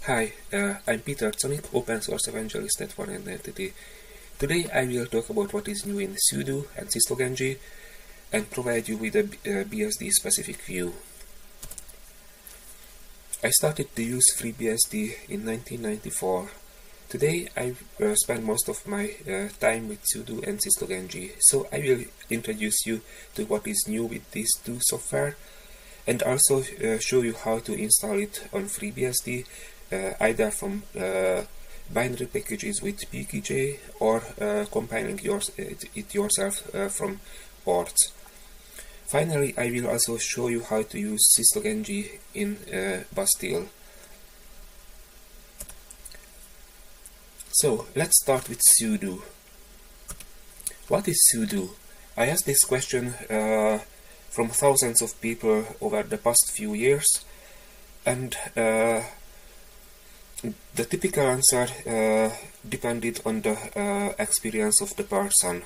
Hi, I'm Peter Zonik, open source evangelist at One Identity. Today I will talk about what is new in sudo and syslog-ng and provide you with a BSD specific view. I started to use FreeBSD in 1994. Today I spend most of my time with sudo and syslog-ng, so I will introduce you to what is new with these two software and also show you how to install it on FreeBSD, either from binary packages with pkg or compiling it yourself from ports. Finally, I will also show you how to use syslog-ng in Bastille. So, let's start with sudo. What is sudo? I asked this question from thousands of people over the past few years, and the typical answer depended on the experience of the person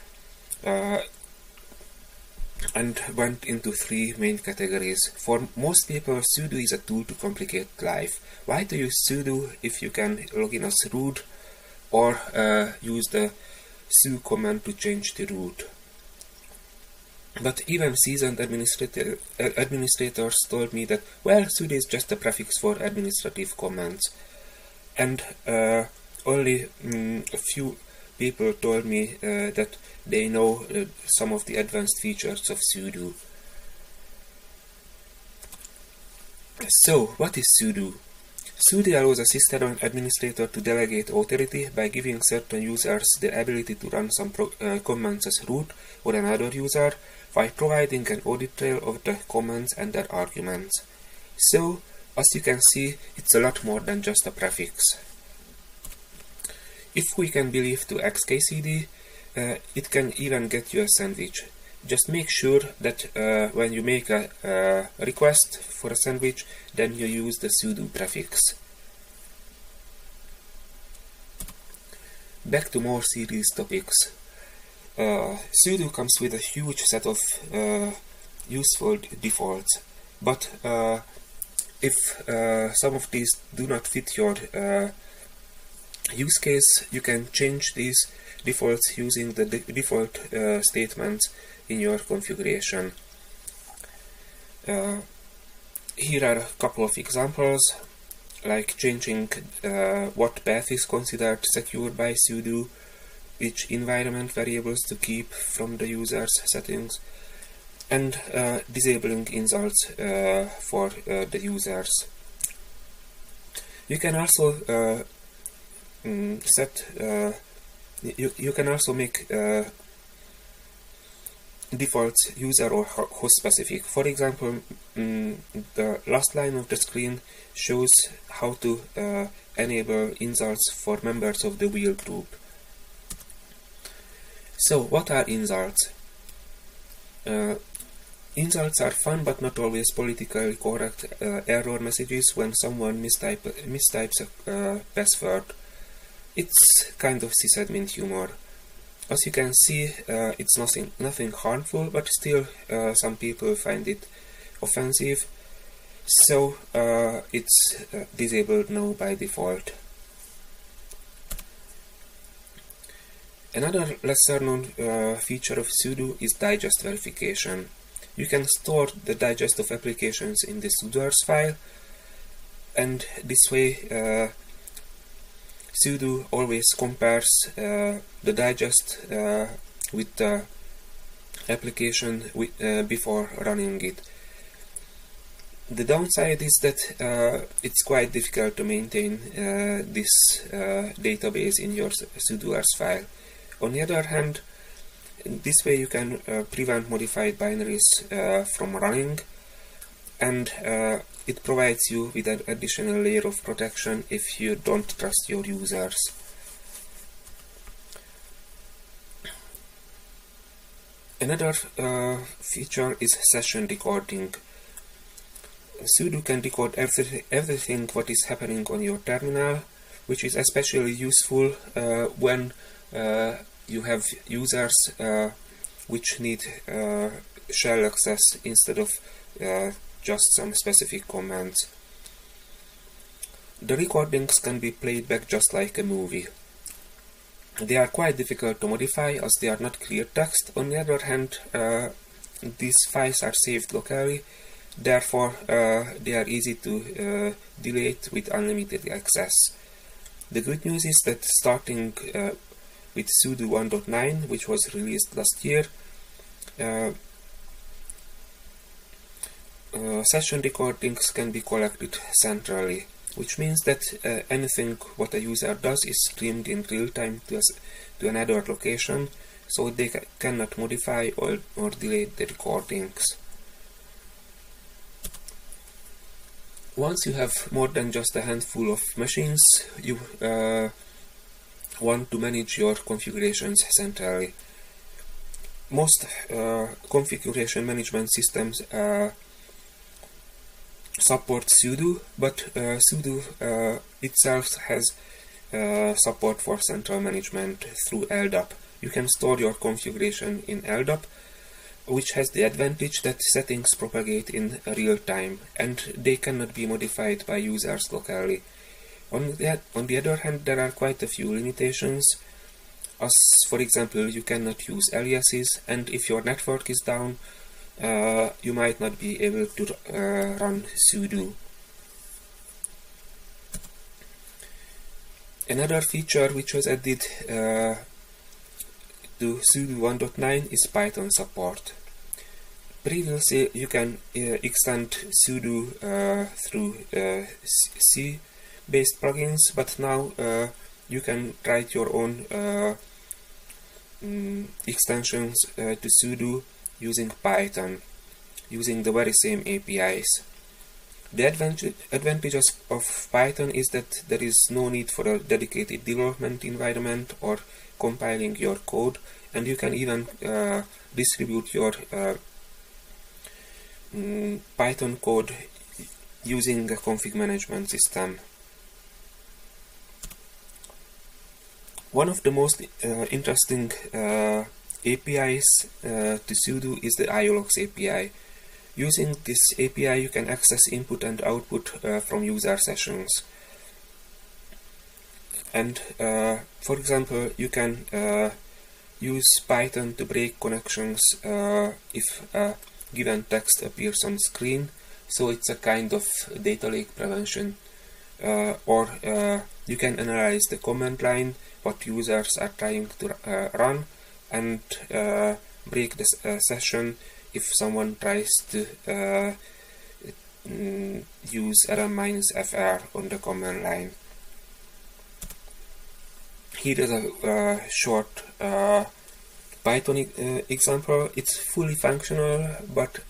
and went into three main categories. For most people, sudo is a tool to complicate life. Why to use sudo if you can log in as root or use the su command to change the root? But even seasoned administrators told me that, well, sudo is just a prefix for administrative commands. And only a few people told me that they know some of the advanced features of sudo. So, what is sudo? Sudo allows a system administrator to delegate authority by giving certain users the ability to run some commands as root or another user, while providing an audit trail of the commands and their arguments. So, as you can see, it's a lot more than just a prefix. If we can believe to xkcd, it can even get you a sandwich. Just make sure that when you make a request for a sandwich, then you use the sudo prefix. Back to more serious topics. Sudo comes with a huge set of useful defaults, but if some of these do not fit your use case, you can change these defaults using the default statements in your configuration. Here are a couple of examples, like changing what path is considered secure by sudo, which environment variables to keep from the user's settings, and disabling insults for the users. You can also you can also make defaults user or host specific. For example, the last line of the screen shows how to enable insults for members of the wheel group. So, what are insults? Insults are fun but not always politically correct error messages when someone mistypes a password. It's kind of sysadmin humor. As you can see, it's nothing harmful, but still some people find it offensive, so it's disabled now by default. Another lesser known feature of sudo is digest verification. You can store the digest of applications in the sudoers file, and this way sudo always compares the digest with the application before running it. The downside is that it's quite difficult to maintain this database in your sudoers file. On the other hand, this way you can prevent modified binaries from running, and it provides you with an additional layer of protection if you don't trust your users. Another feature is session recording. Sudo can record everything what is happening on your terminal, which is especially useful when you have users which need shell access instead of just some specific commands. The recordings can be played back just like a movie. They are quite difficult to modify as they are not clear text. On the other hand, these files are saved locally, therefore they are easy to delete with unlimited access. The good news is that starting with Sudo 1.9, which was released last year, session recordings can be collected centrally, which means that anything what a user does is streamed in real time to another location, so they cannot modify or delete the recordings. Once you have more than just a handful of machines, you want to manage your configurations centrally. Most configuration management systems support sudo, but sudo itself has support for central management through LDAP. You can store your configuration in LDAP, which has the advantage that settings propagate in real time and they cannot be modified by users locally. On the other hand, there are quite a few limitations, as for example you cannot use aliases, and if your network is down, you might not be able to run sudo. Another feature which was added to Sudo 1.9 is Python support. Previously you can extend sudo through C-based plugins, but now you can write your own extensions to sudo using Python, using the very same APIs. The advantages of Python is that there is no need for a dedicated development environment or compiling your code, and you can even distribute your Python code using a config management system. One of the most interesting APIs to sudo is the iologs API. Using this API you can access input and output from user sessions. And for example, you can use Python to break connections if a given text appears on screen, so it's a kind of data leak prevention. Or you can analyze the command line what users are trying to run and break the session if someone tries to use rm-fr on the command line. Here is a short Python example. It's fully functional, but